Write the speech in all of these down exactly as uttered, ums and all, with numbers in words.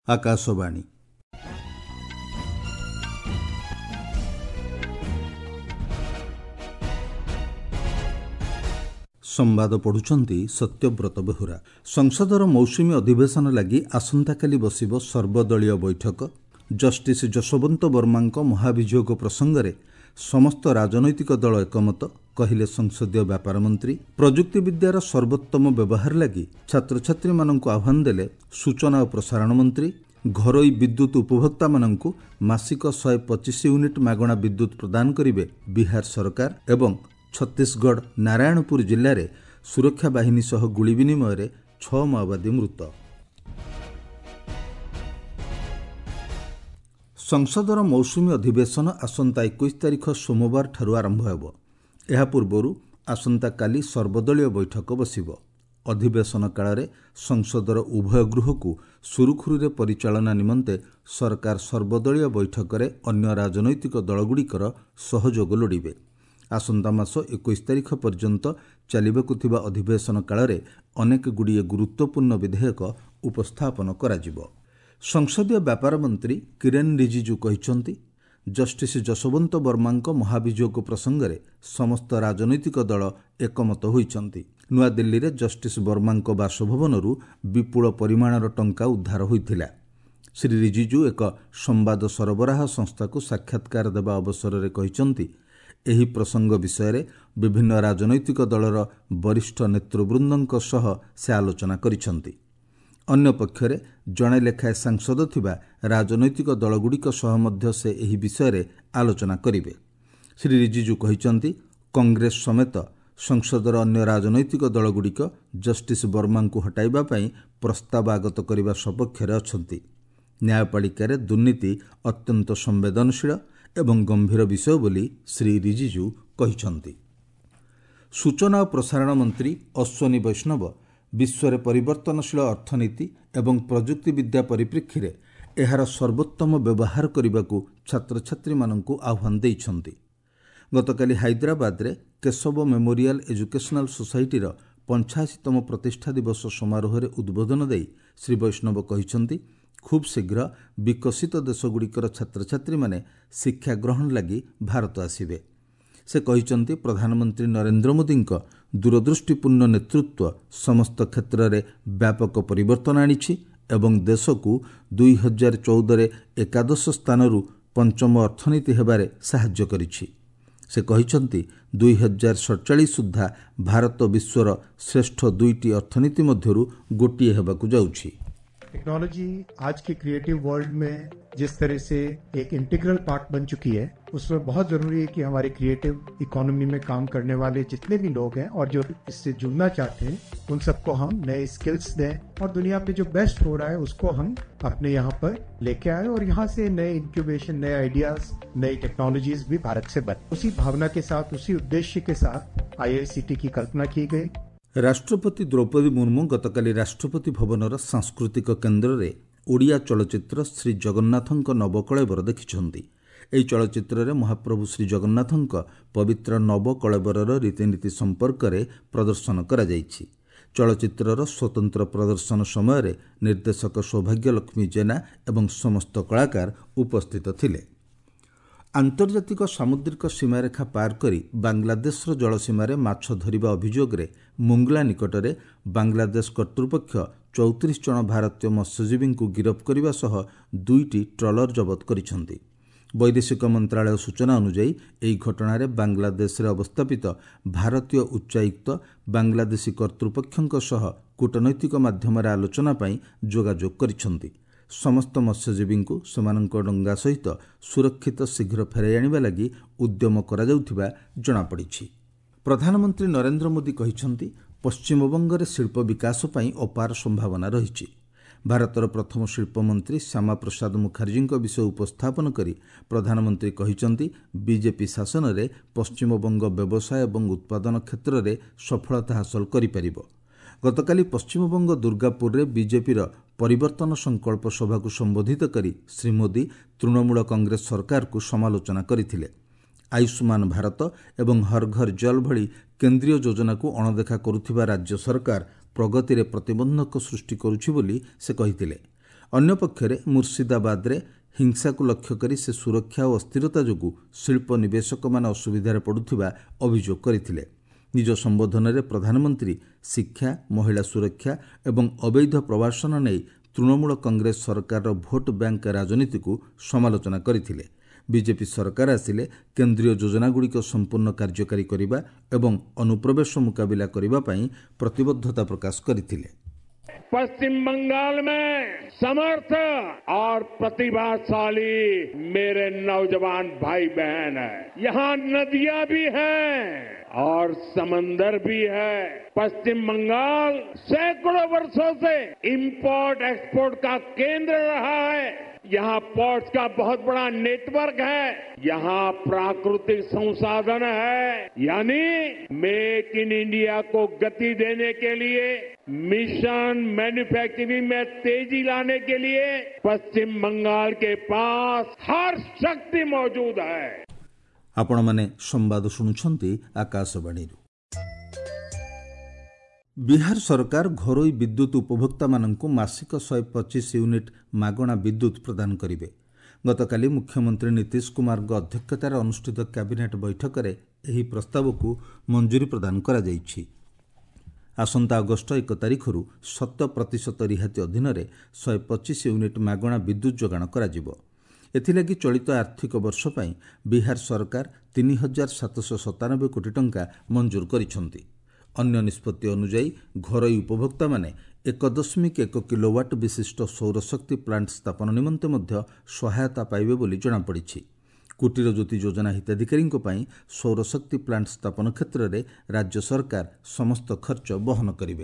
आकाशवाणी संवाद पढ़ुछंती सत्यव्रत बेहुरा। संसदर मौसुमी अधिवेशन लगी आसंताकाली बसिब सर्वदलीय बैठक। जस्टिस जशवंत वर्मांक महाभियोग प्रसंगरे समस्त राजनैतिक दल एकमत, कहिले संसदीय व्यापार मंत्री। प्रजुक्ति विद्यार सर्वोत्तम व्यवहार लगी छात्र छात्री मानंकु आह्वान देले सूचना और प्रसारण मंत्री। घरोई विद्युत उपभोक्ता मानंकु मासिक शहे पचिश यूनिट मागणा विद्युत प्रदान करिवे बिहार सरकार। एवं छत्तीसगढ़ नारायणपुर जिले में सुरक्षा बाहिनी सह गुली विनिमय छह माओवादी मृत। संसदर मौसुमी अधिवेशन आसंता इक्कीस तारिख सोमवार ठारू आरंभ होब। यह पूर्व आसंता काली सर्वदलीय बैठक बसिब। अधिवेशन काल में संसदर उभय गृह को सुरुखुरुरे परिचालना निमंते सरकार सर्वदलीय बैठक में अन्य राजनैतिक दलगुड़िकर सहयोग लोड़िबे। आसंता मास इक्कीस तारिख पर्यंत चलिबाकु थिबा अधिवेशन काल में अनेक गुड़िए गुरुत्वपूर्ण विधेयक उपस्थापन कराजिबो। संसदीय व्यापार मंत्री किरेन रिजिजू कहिसंती जस्टिस जशवंत वर्मांक महाभियोग प्रसंगरे समस्त राजनैतिक दल एकमत होइचंती। नुआ दिल्ली रे जस्टिस वर्मांक बासभवनरू विपुल परिमाणर टंका उद्धार होइथिला। श्री रिजिजू एक संवाद सरबराह संस्था को साक्षात्कार देवा अवसर में कहिसंती एही प्रसंग विषय रे विभिन्न राजनैतिक दलर वरिष्ठ नेतृवृंदक सह से आलोचना करिसंती। अन्य पक्षरे जणे लेखाए सांसद थिबा राजनैतिक दलगुड़िक सह मध्य से एही विषय रे आलोचना करिवे। श्री रिजिजू कहिसंती कांग्रेस समेत संसदर अन्य राजनैतिक दलगुड़िक जस्टिस वर्मा को हटाइबा पई प्रस्ताव आगत करने सपक्ष अछंती। न्यायपालिका दुर्नीति अत्यंत संवेदनशील एवं गंभीर विषय बोली श्री रिजिजू कहिसंती। सूचना और प्रसारण मंत्री अश्वनी वैष्णव विश्व परिवर्तनशील अर्थनीति एवं प्रजुक्ति विद्या परिप्रेक्षी में एहार सर्वोत्तम व्यवहार करने को छात्र छात्री मानंकु आह्वान देइछंती। गतकाली हैदराबाद रे केशव मेमोरियल एजुकेशनल सोसाइटीर पंचाशीतम प्रतिष्ठा दिवस समारोह में उद्बोधन दे श्री वैष्णव कहिसंती खूब शीघ्र विकसित देशगुड़िकर छात्र छात्री माने शिक्षा ग्रहण लगी भारत आसिबे। से कहिसंती प्रधानमंत्री नरेंद्र मोदी दूरदृष्टिपूर्ण नेतृत्व समस्त क्षेत्र में व्यापक परिवर्तन आनिछि एवं देश को दुई हजार चौदह एकादश स्थान पंचम अर्थनीति हेबारे साहाय्य करिछि। से कहिसंती दुई हजार सड़चालीस सुधा भारत विश्वर श्रेष्ठ दुईटी अर्थनीति मध्यरु गोटिए हेबाकु जाउछि। टेक्नोलॉजी आज के क्रिएटिव वर्ल्ड में जिस तरह से एक इंटीग्रल पार्ट बन चुकी है, उसमें बहुत जरूरी है कि हमारे क्रिएटिव इकोनॉमी में काम करने वाले जितने भी लोग हैं और जो इससे जुड़ना चाहते हैं उन सबको हम नए स्किल्स दें और दुनिया पे जो बेस्ट हो रहा है उसको हम अपने यहाँ पर लेके आए और यहाँ से नए इंक्यूबेशन, नए आइडियाज, नई टेक्नोलॉजीज भी भारत से बने। उसी भावना के साथ, उसी उद्देश्य के साथ आई आई सी टी की कल्पना की गई। राष्ट्रपति द्रौपदी मुर्मू गतकाली राष्ट्रपति भवनर सांस्कृतिक केन्द्र में ओडिया चलचित्र श्री जगन्नाथंक नवकळेबर देखिछंती। एही चलचित्र रे महाप्रभु श्री जगन्नाथंक पवित्र नवकळेबरर रीतिनीति संपर्क में प्रदर्शन करा जायछि। चलचित्रर स्वतंत्र प्रदर्शन समय रे निर्देशक सौभाग्य लक्ष्मी जेना एवं समस्त कलाकार उपस्थित थिले। आंतर्जातिक सामुद्रिक सीमारेखा पार करी बांग्लादेश जलसीमार माछ धरिबा अभियोग रे मुंगला निकटरे बांग्लादेश कर्तृपक्ष चौतीस जन भारतीय मत्स्यजीवी को गिरफ्त करने सह दुईटी ट्रलर जबत करिसंती। वैदेशिक मंत्रालय सूचना अनुसार यह घटना बांग्लादेश रे अवस्थापित भारतीय उच्चायुक्त बांग्लादेशी कर्तृपक्षों सह कूटनैतिक माध्यम आलोचना पई जोगाजोग करिसंती। समस्त मत्स्यजीवी को सेमानंक डंगा सहित सुरक्षित शीघ्र फेराई आनिबा लगी उद्यम करा जाउथिबा जणा पड़िछि। प्रधानमंत्री नरेंद्र मोदी कहिसंती पश्चिमबंग रे शिल्प विकास पई अपार संभावना रहिछि। भारतर प्रथम शिल्प मंत्री श्यामा प्रसाद मुखर्जी विषय उपस्थापन करी प्रधानमंत्री कहिसंती बीजेपी शासन रे पश्चिमबंग व्यवसाय एवं उत्पादन क्षेत्र में सफलता हासिल करि परिबो। गतकाली पश्चिमबंग दुर्गापुर रे बीजेपी परिवर्तन संकल्प सभा को संबोधित करी श्री मोदी तृणमूल कांग्रेस सरकार को समालोचना करथिले। आयुष्मान भारत एवं हर घर जल भली केंद्रीय योजना को अणदेखा करुथिबा राज्य सरकार प्रगति रे प्रतिबंधक सृष्टि करुछि बोली से कहिथिले। अन्यपक्षरे मुर्शिदाबादरे हिंसा को लक्ष्य करी से सुरक्षा और अस्थिरता जोगु शिल्प निवेशक मान असुविधार पड़ुथिबा अभियोग करथिले। निज संबोधन में प्रधानमंत्री शिक्षा, महिला सुरक्षा एवं अवैध प्रवासन नहीं तृणमूल कांग्रेस सरकार भोट बैंक राजनीति को समालोचना करथिले। बीजेपी सरकार आसिले केंद्रीय योजनागुड़िक संपूर्ण कार्यकारी करिबा एवं अनुप्रवेश मुकाबिला करिबा पई प्रतिबद्धता प्रकाश करथिले। पश्चिम बंगाल में समर्थ और प्रतिभाशाली मेरे नौजवान भाई बहन है। यहाँ नदियां भी हैं और समंदर भी है। पश्चिम बंगाल सैकड़ों वर्षों से इंपोर्ट एक्सपोर्ट का केंद्र रहा है। यहाँ पोर्ट्स का बहुत बड़ा नेटवर्क है। यहाँ प्राकृतिक संसाधन है। यानी मेक इन इंडिया को गति देने के लिए, मिशन मैन्युफैक्चरिंग में तेजी लाने के लिए पश्चिम बंगाल के पास हर शक्ति मौजूद है। आपण माने संवाद शुणुछंती आकाशवाणी। बिहार सरकार घरोई विद्युत उपभोक्ता मानंकु मासिक शहे पचीस यूनिट मागणा विद्युत प्रदान करिवे। गतकाली मुख्यमंत्री नीतीश कुमार अध्यक्षतार अनुष्ठित कैबिनेट बैठक में एही प्रस्ताव को मंजूरी प्रदान करा जाइछि। आसंता अगस्ट एक तारिखରୁ शत प्रतिशत रिहाती अधीन में शहे पचीस यूनिट मागणा विद्युत जोगाण कराजिबो। एथिलागि चलित आर्थिक वर्ष पई बिहार सरकार तीन हजार सातश सतानबे कोटी टंका मंजूर करिछंती। अन्य निष्पत्ति अनुजाई घरोई उपभोक्ता माने एक दशमिक एक किलोवाट विशिष्ट सौरशक्ति प्लांट स्थापन निमंते मध्य सहायता पाइबे बोली जଣାपड़िछि। कुटीर ज्योति योजना हिताधिकारी सौरशक्ति प्लांट स्थापन क्षेत्र में राज्य सरकार समस्त खर्च बहन करिवे।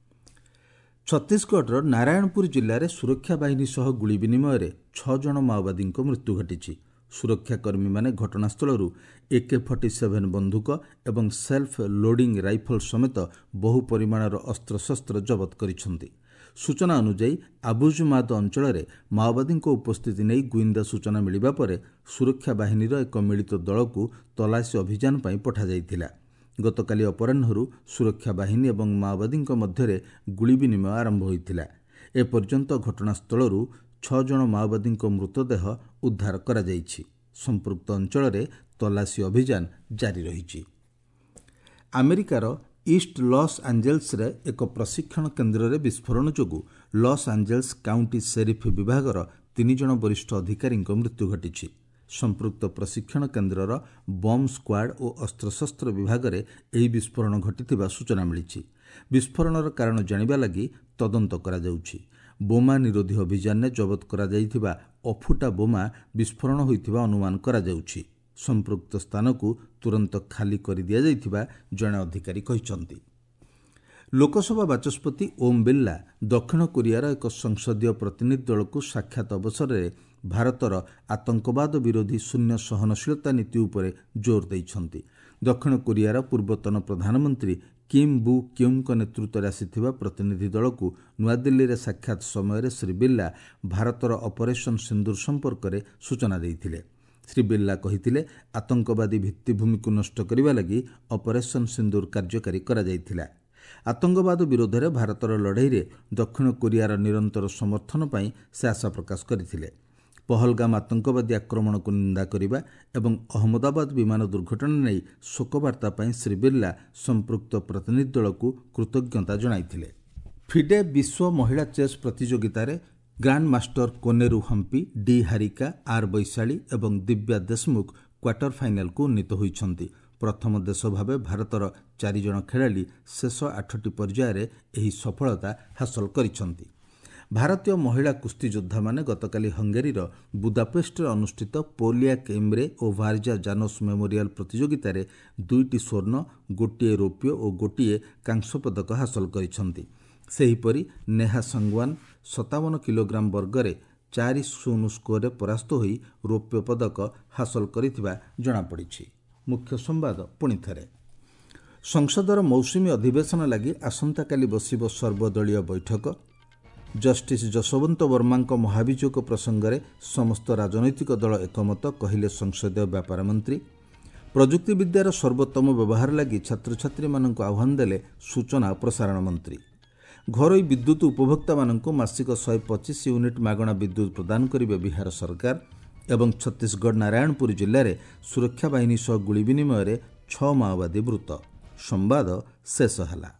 छत्तीसगढ़ नारायणपुर जिले में सुरक्षा बाहिनी सह गुली विनिमय छह जन माओवादी मृत्यु घटी। सुरक्षाकर्मी माने घटनास्थल एके फोर्टी सेवेन बंधुक एवं सेल्फ लोडिंग राइफल समेत बहु परिमाणर अस्त्रशस्त्र जबत करिसेंति। सूचना अनुसार आबुजुमाद अंचल में माओवादी उपस्थिति नहीं गुइंदा सूचना मिलिबा परे सुरक्षा बाहिनीर एक मिलित दल को तलाशी अभियान पर पठा जाइथिला। गतकाली अपराह्न सुरक्षा बाहिनी एवं माओवादी मध्य गुली विनिमय आरंभ होइथिला। एपर्यंत घटनास्थल छह जन माओवादी मृतदेह उद्धार करा जाइछि। संपृक्त अंचल में तलाशी अभियान जारी रहिछि। अमेरिकार ईस्ट लॉस एंजेल्स रे एक प्रशिक्षण केन्द्र रे विस्फोरण जोगु लॉस एंजेल्स काउंटी शेरिफ विभागर तीन जन वरिष्ठ अधिकारी मृत्यु घटी। संपृक्त प्रशिक्षण केन्द्रर बम स्क्वाड और अस्त्रशस्त्र विभाग में यह विस्फोरण घटी सूचना मिली। विस्फोरणर कारण जानिबा लगी तदंत करा जाउछि। बोमा निरोधी अभियान में जबत करा जाइथिबा अफुटा बोमा विस्फोरण होइथिबा अनुमान करा जाउछि। संपृक्त स्थान को तुरंत खाली कर दिया जाइथिबा जणे अधिकारी कहिसंति। लोकसभा बाचस्पति ओम बिर्ला दक्षिण कोरियार एक संसदीय प्रतिनिधि दल को साक्षात अवसर में भारतर आतंकवाद विरोधी शून्य सहनशीलता नीति उपरे जोर दैछंती। दक्षिण कोरियार पूर्वतन प्रधानमंत्री किम बु क्युंग नेतृत्व में आसिथिबा प्रतिनिधि दल को नुआदिल्ली रे साक्षात समय श्री बिर्ला भारतर ऑपरेशन सिंदूर संपर्क में सूचना देइथिले। श्री बिर्ला कहिथिले आतंकवादी भित्तिभूमि को नष्ट करने लगी ऑपरेशन सिंदूर कार्यकारी करा जाइथिला। आतंकवाद विरोध में भारतर लड़ाई रे दक्षिण कोरियार निरंतर समर्थन पाई से आशा प्रकाश करथिले। पहलगाम आतंकवादी आक्रमण को निंदा करने एवं अहमदाबाद विमान दुर्घटना नहीं शोकबार्ता पाई श्री बिर्ला संपृक्त प्रतिनिधि दल को कृतज्ञता जणाइथिले। फिडे विश्व महिला चेस प्रतियोगिता रे grandmaster Koneru Humpy, D Harika, R Vaishali एवं दिव्या देशमुख क्वार्टर फाइनाल को उन्नीत होइछंती। प्रथम देश भाव भारतर चारि जण खेलाड़ी शेष आठटी पर्यायर एही सफलता हासिल करिछंती। भारतीय महिला कुस्ती योद्धा माने गतकाली हंगेरीर बुदापेस्ट अनुष्ठित पोलियाक इम्रे और वार्जा जानोस मेमोरियल प्रतियोगिता रे दुईटी स्वर्ण, गोटिए रौप्य और गोटिए कांस्य पदक हासिल करिछंती। सेहीपरि नेहा संगवान सतावन किलोग्राम वर्गरे चारि शून्य स्कोर परास्त होई रौप्य पदक हासिल करिथिबा जणापड़िछि। मुख्य संवाद पुणी थरे। संसदर मौसुमी अधिवेशन लगी आसंताकाली बसिब सर्वदलीय बैठक। जस्टिस जसवंत वर्मा महाभियोग प्रसंग में समस्त राजनैतिक दल एकमत, कहिले संसदीय व्यापार मंत्री। प्रजुक्ति विद्यार सर्वोत्तम व्यवहार लगी छात्र छात्री मानक आह्वान देले सूचना और प्रसारण मंत्री। ଘରୋଇ ବିଦ୍ୟୁତ୍ ଉପଭୋକ୍ତାମାନଙ୍କୁ ମାସିକ ଶହେ ପଚିଶ ୟୁନିଟ୍ ମାଗଣା ବିଦ୍ୟୁତ୍ ପ୍ରଦାନ କରିବେ ବିହାର ସରକାର ଏବଂ ଛତିଶଗଡ଼ ନାରାୟଣପୁର ଜିଲ୍ଲାରେ ସୁରକ୍ଷା ବାହିନୀ ସହ ଗୁଳି ବିନିମୟରେ ଛଅ ମାଓବାଦୀ ମୃତ। ସମ୍ବାଦ ଶେଷ ହେଲା।